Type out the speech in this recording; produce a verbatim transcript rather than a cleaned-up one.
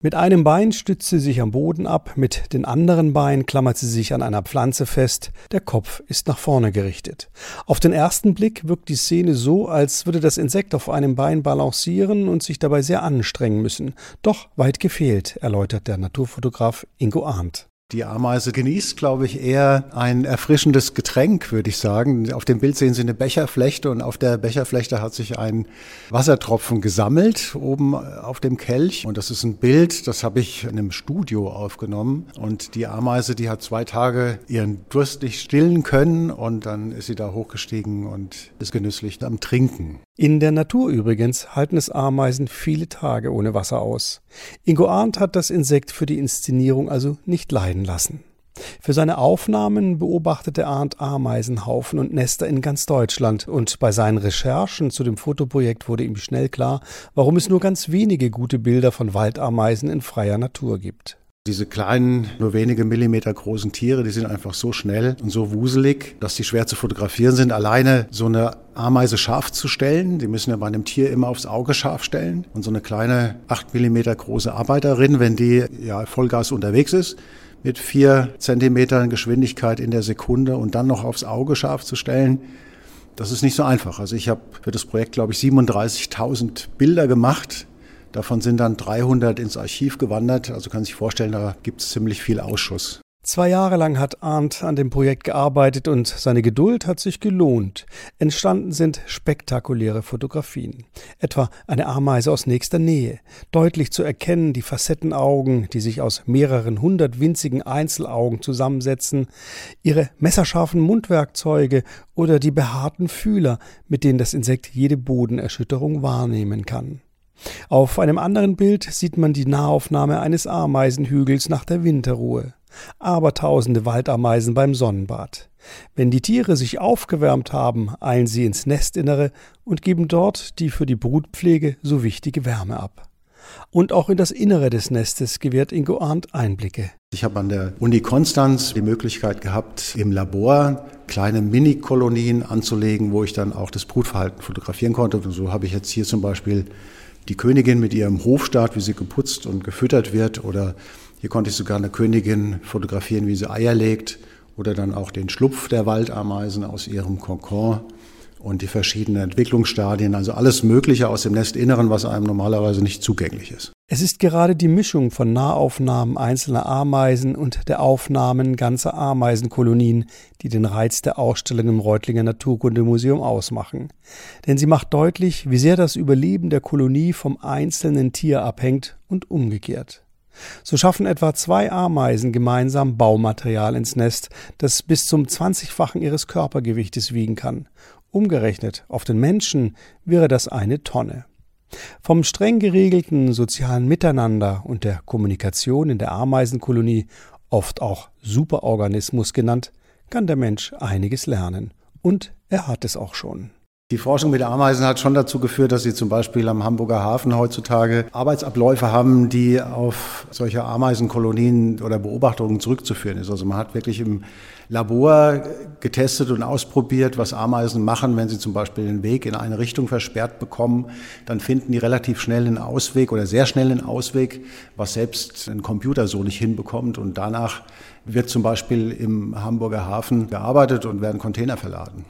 Mit einem Bein stützt sie sich am Boden ab, mit den anderen Beinen klammert sie sich an einer Pflanze fest, der Kopf ist nach vorne gerichtet. Auf den ersten Blick wirkt die Szene so, als würde das Insekt auf einem Bein balancieren und sich dabei sehr anstrengen müssen. Doch weit gefehlt, erläutert der Naturfotograf Ingo Arndt. Die Ameise genießt, glaube ich, eher ein erfrischendes Getränk, würde ich sagen. Auf dem Bild sehen Sie eine Becherflechte und auf der Becherflechte hat sich ein Wassertropfen gesammelt, oben auf dem Kelch. Und das ist ein Bild, das habe ich in einem Studio aufgenommen. Und die Ameise, die hat zwei Tage ihren Durst nicht stillen können und dann ist sie da hochgestiegen und ist genüsslich am Trinken. In der Natur übrigens halten es Ameisen viele Tage ohne Wasser aus. Ingo Arndt hat das Insekt für die Inszenierung also nicht leiden lassen. Für seine Aufnahmen beobachtete Arndt Ameisenhaufen und Nester in ganz Deutschland und bei seinen Recherchen zu dem Fotoprojekt wurde ihm schnell klar, warum es nur ganz wenige gute Bilder von Waldameisen in freier Natur gibt. Diese kleinen, nur wenige Millimeter großen Tiere, die sind einfach so schnell und so wuselig, dass die schwer zu fotografieren sind. Alleine so eine Ameise scharf zu stellen, die müssen ja bei einem Tier immer aufs Auge scharf stellen. Und so eine kleine, acht Millimeter große Arbeiterin, wenn die ja Vollgas unterwegs ist, mit vier Zentimetern Geschwindigkeit in der Sekunde und dann noch aufs Auge scharf zu stellen, das ist nicht so einfach. Also ich habe für das Projekt, glaube ich, siebenunddreißigtausend Bilder gemacht. Davon sind dann dreihundert ins Archiv gewandert. Also kann sich vorstellen, da gibt es ziemlich viel Ausschuss. Zwei Jahre lang hat Arndt an dem Projekt gearbeitet und seine Geduld hat sich gelohnt. Entstanden sind spektakuläre Fotografien. Etwa eine Ameise aus nächster Nähe. Deutlich zu erkennen die Facettenaugen, die sich aus mehreren hundert winzigen Einzelaugen zusammensetzen, ihre messerscharfen Mundwerkzeuge oder die behaarten Fühler, mit denen das Insekt jede Bodenerschütterung wahrnehmen kann. Auf einem anderen Bild sieht man die Nahaufnahme eines Ameisenhügels nach der Winterruhe. Abertausende Waldameisen beim Sonnenbad. Wenn die Tiere sich aufgewärmt haben, eilen sie ins Nestinnere und geben dort die für die Brutpflege so wichtige Wärme ab. Und auch in das Innere des Nestes gewährt Ingo Arndt Einblicke. Ich habe an der Uni Konstanz die Möglichkeit gehabt, im Labor kleine Mini-Kolonien anzulegen, wo ich dann auch das Brutverhalten fotografieren konnte. Und so habe ich jetzt hier zum Beispiel die Königin mit ihrem Hofstaat, wie sie geputzt und gefüttert wird. Oder hier konnte ich sogar eine Königin fotografieren, wie sie Eier legt. Oder dann auch den Schlupf der Waldameisen aus ihrem Kokon und die verschiedenen Entwicklungsstadien. Also alles Mögliche aus dem Nestinneren, was einem normalerweise nicht zugänglich ist. Es ist gerade die Mischung von Nahaufnahmen einzelner Ameisen und der Aufnahmen ganzer Ameisenkolonien, die den Reiz der Ausstellung im Reutlinger Naturkundemuseum ausmachen. Denn sie macht deutlich, wie sehr das Überleben der Kolonie vom einzelnen Tier abhängt und umgekehrt. So schaffen etwa zwei Ameisen gemeinsam Baumaterial ins Nest, das bis zum zwanzigfachen ihres Körpergewichtes wiegen kann. Umgerechnet auf den Menschen wäre das eine Tonne. Vom streng geregelten sozialen Miteinander und der Kommunikation in der Ameisenkolonie, oft auch Superorganismus genannt, kann der Mensch einiges lernen. Und er hat es auch schon. Die Forschung mit Ameisen hat schon dazu geführt, dass sie zum Beispiel am Hamburger Hafen heutzutage Arbeitsabläufe haben, die auf solche Ameisenkolonien oder Beobachtungen zurückzuführen ist. Also man hat wirklich im Labor getestet und ausprobiert, was Ameisen machen, wenn sie zum Beispiel den Weg in eine Richtung versperrt bekommen. Dann finden die relativ schnell einen Ausweg oder sehr schnell einen Ausweg, was selbst ein Computer so nicht hinbekommt. Und danach wird zum Beispiel im Hamburger Hafen gearbeitet und werden Container verladen.